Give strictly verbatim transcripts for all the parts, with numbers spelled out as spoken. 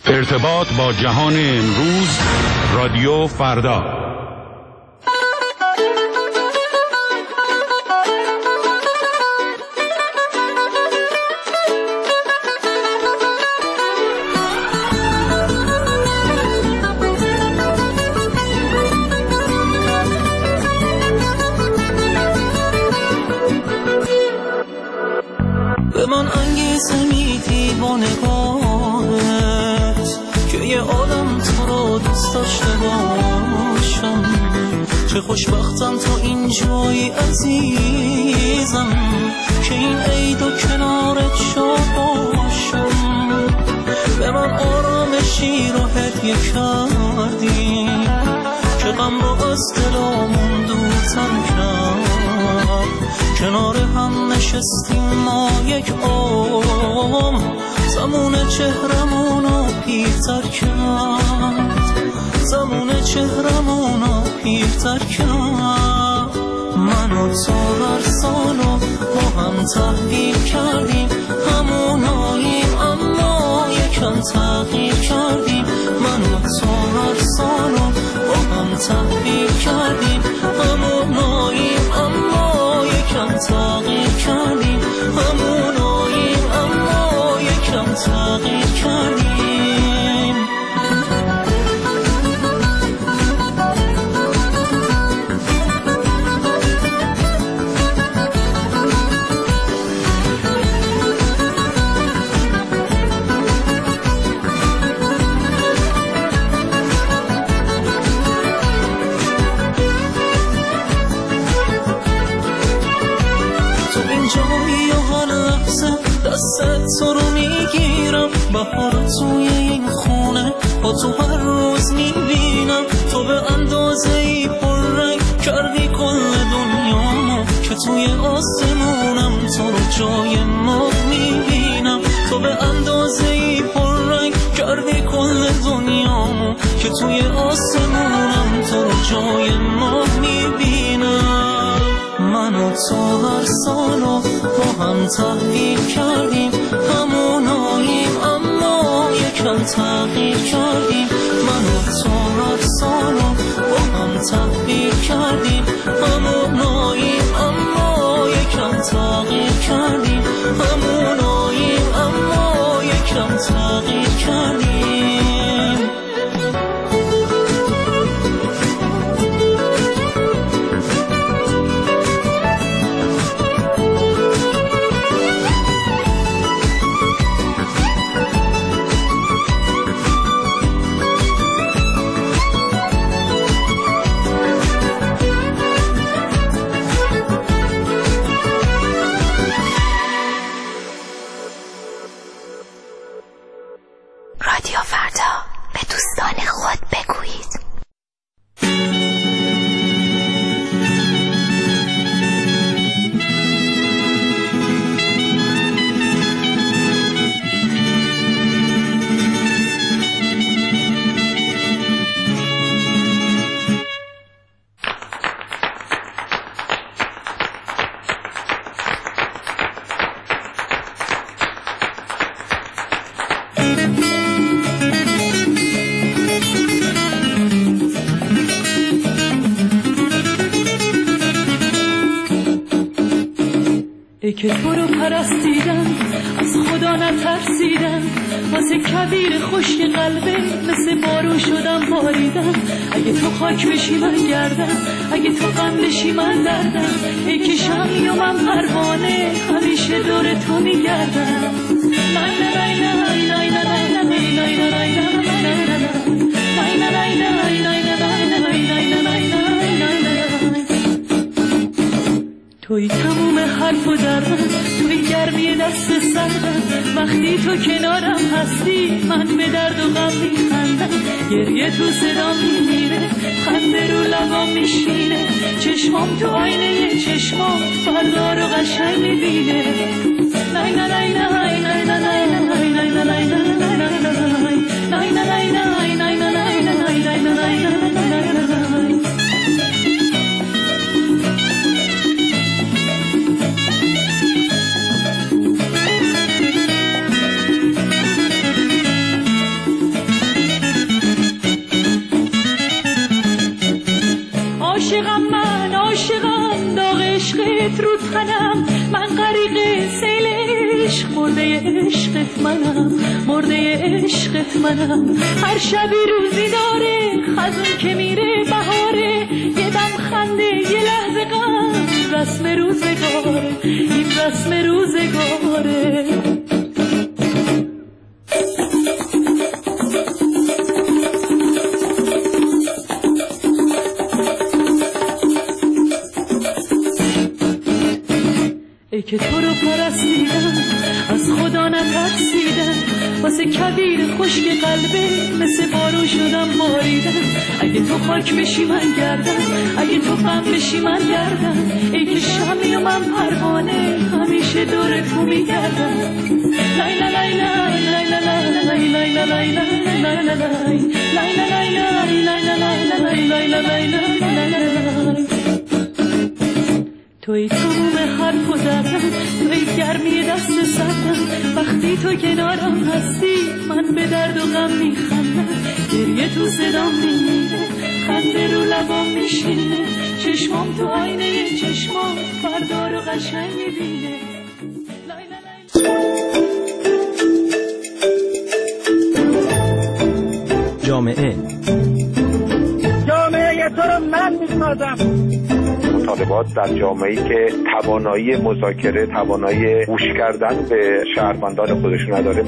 ارتباط با جهان امروز، رادیو فردا. به من انگیزه میدی با نگاهت که یه آدم تو رو دوست داشته باشم. چه خوشبختم تو این جایی عزیزم که این عید و کنارت شاد باشم. به من آرامشی رو هدیه کردی که غم رو از دلامون دورتر کرد. کنار هم نشستیم ما یک عمر، زمان چهرمونو پیرتر کرد، زمان چهرمونو پیرتر کرد. من و تو هر سالو با هم تحویل کردیم، هموناییم اما یکم تغییر کردیم. من و تو هر سالو با هم تحویل کردیم، هموناییم اما یکم تغییر کردیم، هموناییم اما یکم تغییر کردیم. تو رو میگیرم، بهار توی این خونه با تو هر روز میبینم. تو به اندازه ای پررنگ کردی کل دنیامو که توی آسمونم تو رو جای ما میبینم. تو به اندازه ای پررنگ کردی کل دنیامو که توی آسمونم تو رو جای ما میبینم. من و تو هر سالو با هم تحویل کردیم، هموناییم اما یکم تغییر کردیم. من و تو هر سالو با هم تحویل کردیم، هموناییم اما یکم تغییر کردیم، هموناییم اما یکم تغییر کردیم. رادیو فردا، به دوستان خود بگویید. ای که تو رو پرستیدم از خدا نترسیدم، واسه کبیر خشک قلبه مثل بارون شدم باریدم. اگه تو خاک بشی من گردم، اگه تو غم بشی من دردم. ای که شمعی و من پروانه همیشه دور تو میگردم. توی تموم حرف و درم، توی گرمی دست سردم. وقتی تو کنارم هستی من به درد و غم میخندم. گریه تو صدام میمیره، خنده رو لبام میشینه. چشمام تو آینه چشمام فردا رو قشنگ میبینه. نای نای نای نای نای نای نای نای نای نای. موهات رو تنم، من غریق سیل عشق، مرده عشقت منم، مرده عشقت منم. هر شبی روزی داره، خزون که میره بهاره، یه دم خنده یه لحظه غم، رسم روزگاره، این رسم روزگاره. ای که تو رو پرستیدم، از خدا نترسیدم، واسه کبیر خشک قلبه مثل بارون شدم باریدم. اگه تو خاک بشی من گردم، اگه تو غم بشی من گردم، ای که شمی و من پروانه همیشه دور تو میگردم. لای لای لای لای لای لای لای لای لای لای لای لای لای. توی تموم حرف و زدم، توی گرمی دست سردم، وقتی تو کنارم هستی من به درد و غم میخندم. گریه تو صدام میمیره، خنده رو لبام میشینه، چشمام تو آینه چشمام فردا رو قشنگ میبینه. جامعه جامعه تو رو من میسازم. مطالبات در جامعه‌ای که توانایی مذاکره، توانایی گوش کردن به شهروندان خودشون نداره.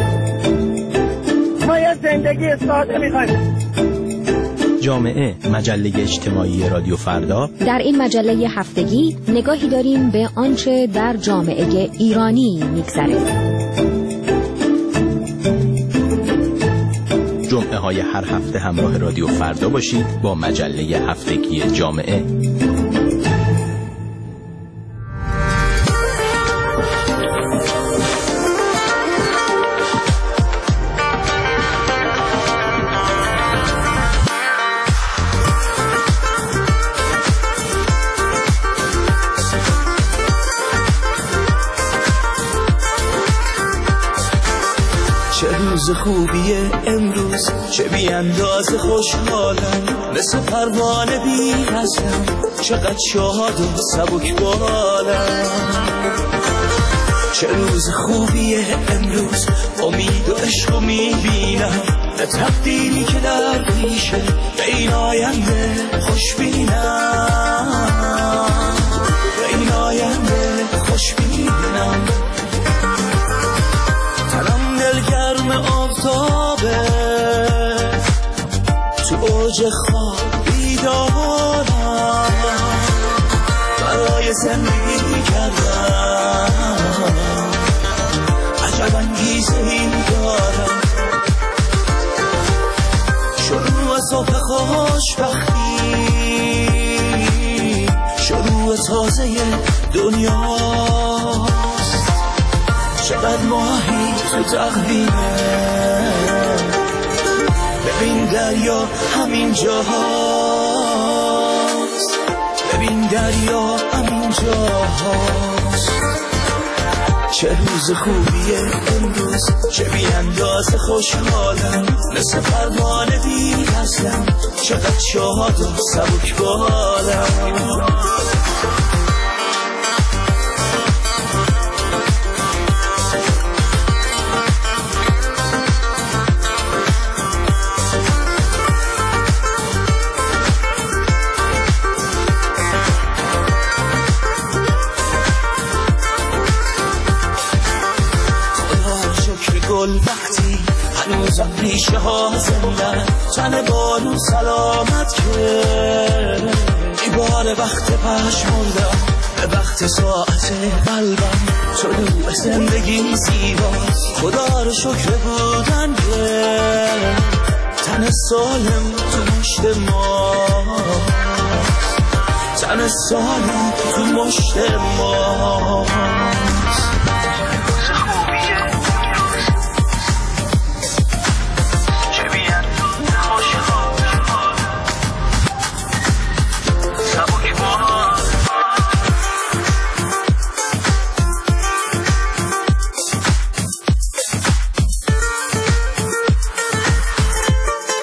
ما یه زندگی ساده می‌خوایم. جامعه، مجله اجتماعی رادیو فردا. در این مجله هفتگی نگاهی داریم به آنچه در جامعه ایرانی می‌گذره. جمعه های هر هفته همراه رادیو فردا باشید با مجله هفتگی جامعه. روز خوبیه امروز، چه بی اندازه خوشحالم، مثل پروانه بی رزم، چقدر شاد و سبک بالم. چه روز خوبیه امروز، امید و عشق رو میبینم، به تقدیری که در پیشه، به این آینده خوش بینم، به این آینده خوش بینم. گرم آفتابه، تو اوج خواب بیدارم، برای زندگی کردم، عجب انگیزه این دارم. شروع صبح خوشبختی، شروع تازه دنیاست، چقدر ماهی تو تقویمه، ببین دریا همین جاهاست، ببین دریا همین جاهاست. چه روز خوبیه امروز، چه بی اندازه خوشحالم، مثل پروانه بی رزم، چقدر شاد و سبک بالم. گل وقتی هنوزم ریشه ها زندن، تن بارون سلامت که ای بار وقت پشموندم، به وقت ساعت قلبم، طلوع زندگی زیباست، خدا رو شکر بودن که تن سالم تو مشت ماست، تن سالم تو مشت ماست.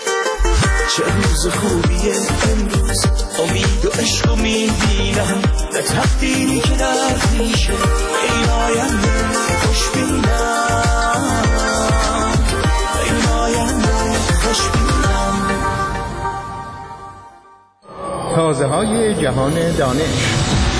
خوبیه امروز، امید و عشق رو میبینم، به تقدیری که درد میشه به این آینده خوش بینم، به این آینده خوش بینم. تازه های جهان دانش.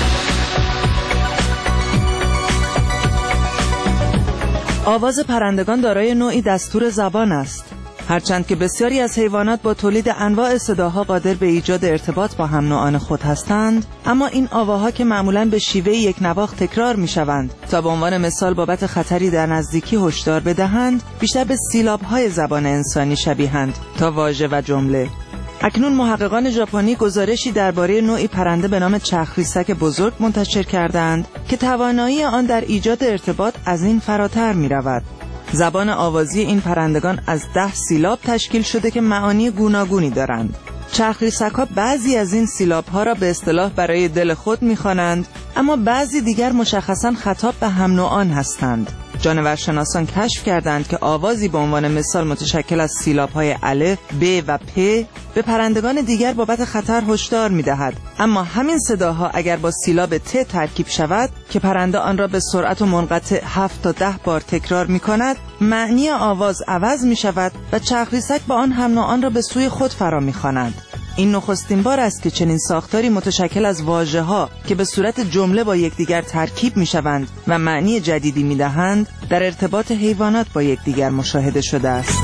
آواز پرندگان دارای نوعی دستور زبان است. هرچند که بسیاری از حیوانات با تولید انواع صداها قادر به ایجاد ارتباط با هم نوعان خود هستند، اما این آواها که معمولاً به شیوه یک نواخت تکرار می‌شوند تا به عنوان مثال بابت خطری در نزدیکی هشدار بدهند، بیشتر به سیلاب‌های زبان انسانی شبیهند تا واژه و جمله. اکنون محققان ژاپنی گزارشی درباره نوعی پرنده به نام چرخریسک بزرگ منتشر کردند که توانایی آن در ایجاد ارتباط از این فراتر می‌رود. زبان آوازی این پرندگان از ده سیلاب تشکیل شده که معانی گوناگونی دارند. چرخریسک‌ها بعضی از این سیلاب‌ها را به اصطلاح برای دل خود می‌خوانند، اما بعضی دیگر مشخصاً خطاب به هم نوعان هستند. جانورشناسان کشف کردند که آوازی به عنوان مثال متشکل از سیلاب‌های الف، ب و پ به پرندگان دیگر بابت خطر هشدار می‌دهد، اما همین صداها اگر با سیلاب ت ترکیب شود که پرنده آن را به سرعت و منقطع هفت تا ده بار تکرار می‌کند، معنی آواز عوض می‌شود و چرخریسک با آن هم نوعان را به سوی خود فرا می‌خواند. این نخستین بار است که چنین ساختاری متشکل از واژه‌ها که به صورت جمله با یکدیگر ترکیب می‌شوند و معنی جدیدی می‌دهند در ارتباط حیوانات با یکدیگر مشاهده شده است.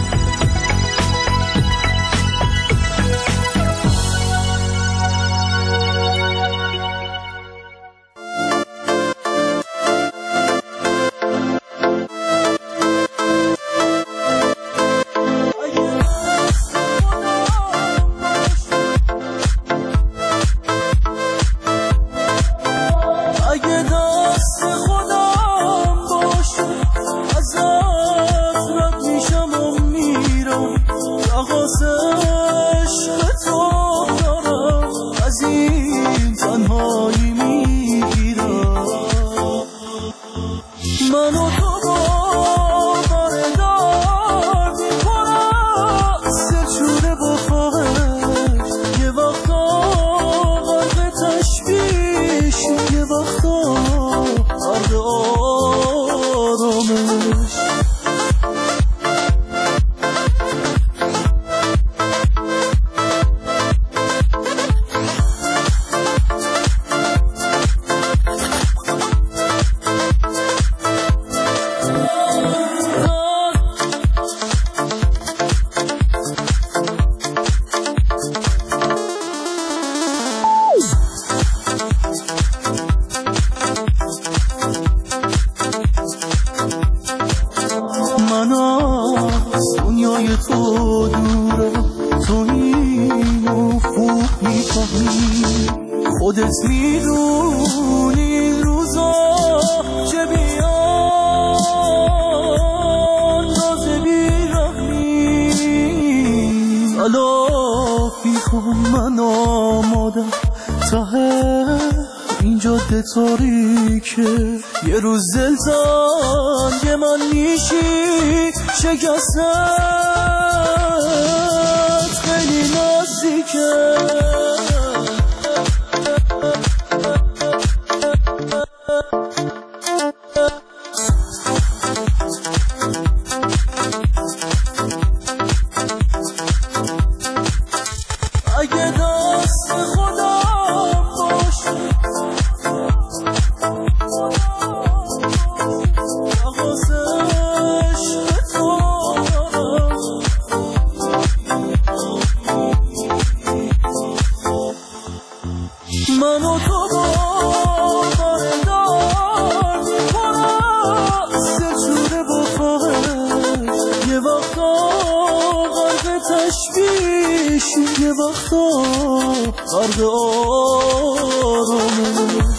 تاریکه یه روز زلزال من میشی شکستت خیلی نزدیکه اگه دست خدا باشه یه وقتا غرق آرامش